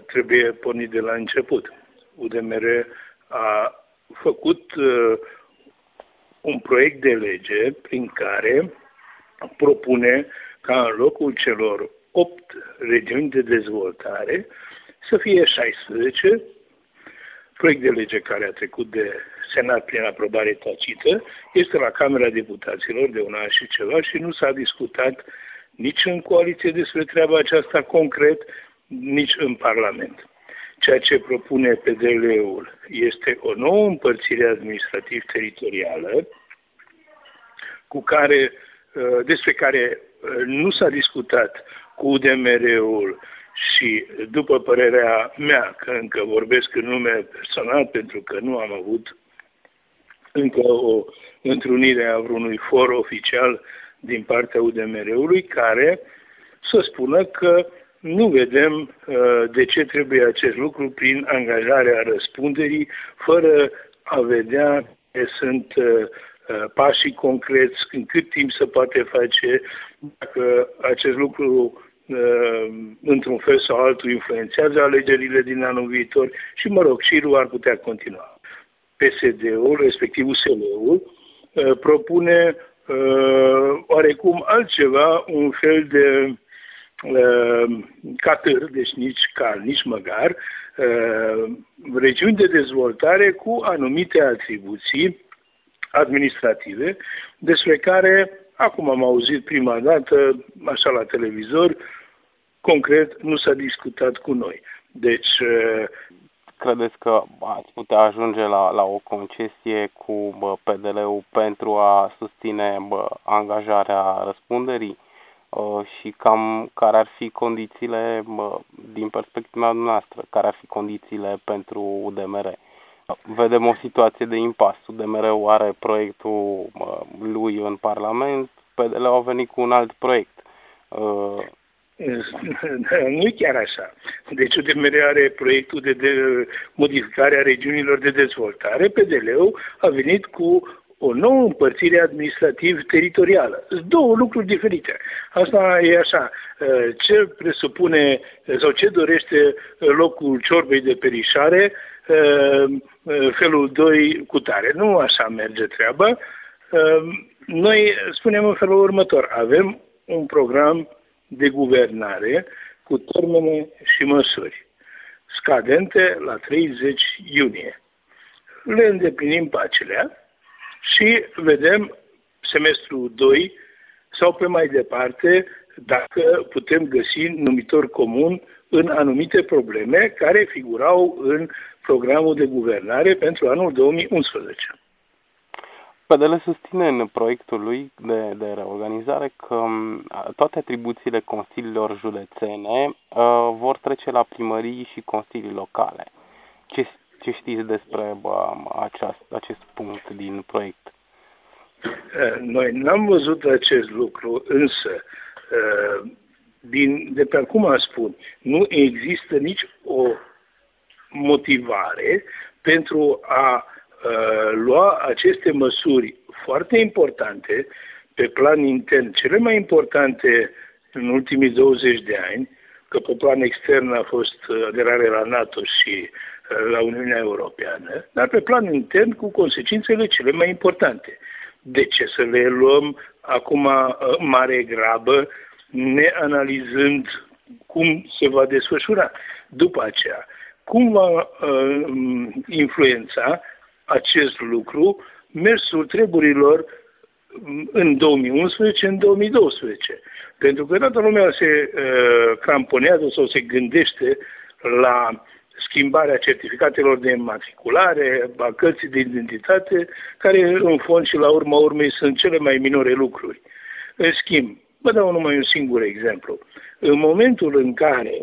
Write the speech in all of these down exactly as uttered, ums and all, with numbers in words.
trebuie pornit de la început. U D M R a făcut uh, un proiect de lege prin care propune ca în locul celor opt regiuni de dezvoltare să fie șaisprezece, proiect de lege care a trecut de Senat prin aprobare tacită, este la Camera Deputaților de un an și ceva și nu s-a discutat nici în coaliție despre treaba aceasta concret, nici în Parlament. Ceea ce propune P D L-ul este o nouă împărțire administrativ-teritorială cu care, despre care nu s-a discutat cu U D M R-ul și, după părerea mea, că încă vorbesc în nume personal, pentru că nu am avut încă o întrunire a vreunui for oficial din partea U D M R-ului, care să spună că nu vedem uh, de ce trebuie acest lucru prin angajarea răspunderii, fără a vedea că sunt uh, pașii concreți, în cât timp se poate face, dacă acest lucru uh, într-un fel sau altul influențează alegerile din anul viitor și, mă rog, șirul ar putea continua. P S D-ul, respectiv U S L-ul, uh, propune uh, oarecum altceva, un fel de uh, catâr, deci nici cal, nici măgar, uh, regiuni de dezvoltare cu anumite atribuții administrative, despre care acum am auzit prima dată, așa la televizor, concret nu s-a discutat cu noi. Deci, credeți că ați putea ajunge la, la o concesie cu bă, P D L-ul pentru a susține bă, angajarea răspunderii? Uh, și cam care ar fi condițiile, bă, din perspectiva noastră, care ar fi condițiile pentru U D M R? Vedem o situație de impas. U D M R-ul are proiectul uh, lui în Parlament, P D L-ul a venit cu un alt proiect. Uh, Nu e chiar așa. Deci U D M R are proiectul de, de modificare a regiunilor de dezvoltare, P D L-ul a venit cu o nouă împărțire administrativ-teritorială. Sunt două lucruri diferite. Asta e așa. Ce presupune sau ce dorește locul ciorbei de perișare, felul doi cu tare. Nu așa merge treaba. Noi spunem în felul următor. Avem un program de guvernare cu termene și măsuri scadente la treizeci iunie. Le îndeplinim pe acelea și vedem semestrul doi sau pe mai departe dacă putem găsi numitor comun în anumite probleme care figurau în programul de guvernare pentru anul două mii unsprezece. P D L susține în proiectul lui de, de reorganizare că toate atribuțiile consiliilor județene uh, vor trece la primării și consilii locale. Ce, ce știți despre bă, aceast, acest punct din proiect? Noi n-am văzut acest lucru, însă, din, de pe acum spun, nu există nici o motivare pentru a uh, lua aceste măsuri foarte importante pe plan intern, cele mai importante în ultimii douăzeci de ani, că pe plan extern a fost aderarea la NATO și uh, la Uniunea Europeană, dar pe plan intern cu consecințele cele mai importante. De ce să le luăm acum uh, mare grabă, neanalizând cum se va desfășura după aceea? Cum va uh, influența acest lucru mersul treburilor în două mii unsprezece, în două mii doisprezece? Pentru că toată lumea se uh, cramponează sau se gândește la schimbarea certificatelor de înmatriculare, a cărții de identitate, care în fond și la urma urmei sunt cele mai minore lucruri. În schimb, vă dau numai un singur exemplu. În momentul în care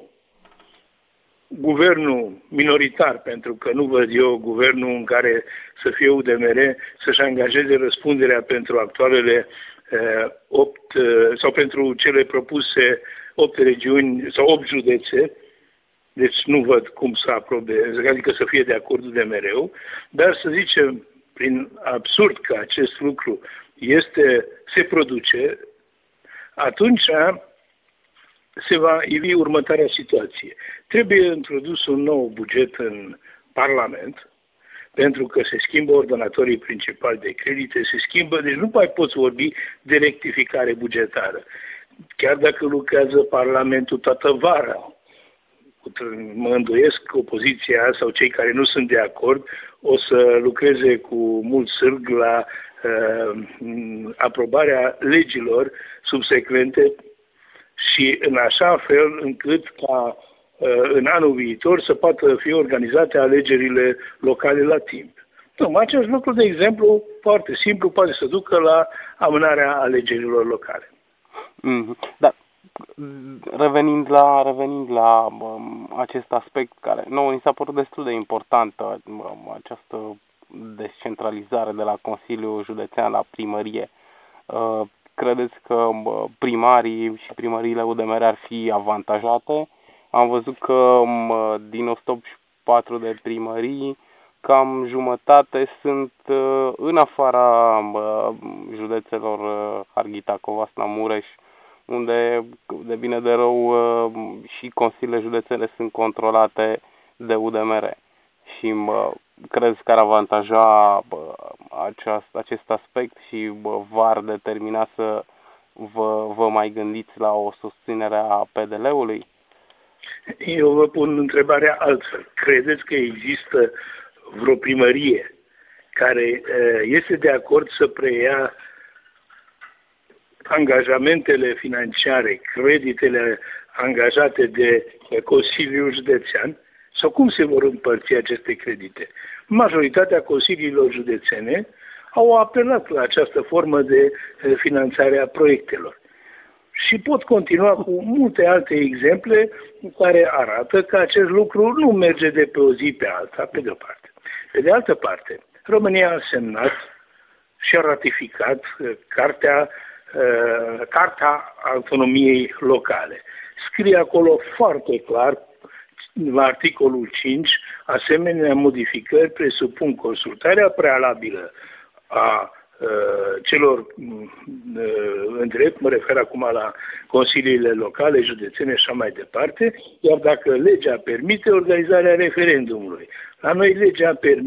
guvernul minoritar, pentru că nu văd eu guvernul în care să fie U D M R, să-și angajeze răspunderea pentru actualele uh, opt, uh, sau pentru cele propuse opt regiuni sau opt județe, deci nu văd cum să aprobe, adică să fie de acord U D M R-ul, dar să zicem, prin absurd că acest lucru este, se produce, atunci se va ivi următoarea situație. Trebuie introdus un nou buget în Parlament, pentru că se schimbă ordonatorii principali de credite, se schimbă, deci nu mai poți vorbi de rectificare bugetară. Chiar dacă lucrează Parlamentul toată vara, mă îndoiesc că opoziția sau cei care nu sunt de acord o să lucreze cu mult sârg la uh, aprobarea legilor subsecvente și în așa fel încât ca uh, în anul viitor să poată fi organizate alegerile locale la timp. Nu, acest lucru, de exemplu, foarte simplu, poate să ducă la amânarea alegerilor locale. Mm, da. Revenind la, revenind la um, acest aspect care nouă ni s-a părut destul de importantă, um, această descentralizare de la Consiliul Județean la primărie, uh, credeți că um, primarii și primăriile U D M R ar fi avantajate? Am văzut că um, din o sută optzeci și patru de primării, cam jumătate sunt uh, în afara uh, județelor uh, Harghita, Covasna, Mureș, unde de bine de rău și consiliile județene sunt controlate de U D M R. Și mă, crezi că ar avantaja aceast, acest aspect și v-ar determina să vă, vă mai gândiți la o susținere a P D L-ului? Eu vă pun întrebarea altfel. Credeți că există vreo primărie care este de acord să preia angajamentele financiare, creditele angajate de Consiliul Județean, sau cum se vor împărți aceste credite? Majoritatea consiliilor județene au apelat la această formă de finanțare a proiectelor. Și pot continua cu multe alte exemple care arată că acest lucru nu merge de pe o zi pe alta, pe de o parte. Pe de altă parte, România a semnat și a ratificat Cartea Carta Autonomiei Locale. Scrie acolo foarte clar, la articolul cinci, asemenea modificări presupun consultarea prealabilă a celor în drept, mă refer acum la consiliile locale, județene și așa mai departe, iar dacă legea permite organizarea referendumului. La noi legea permite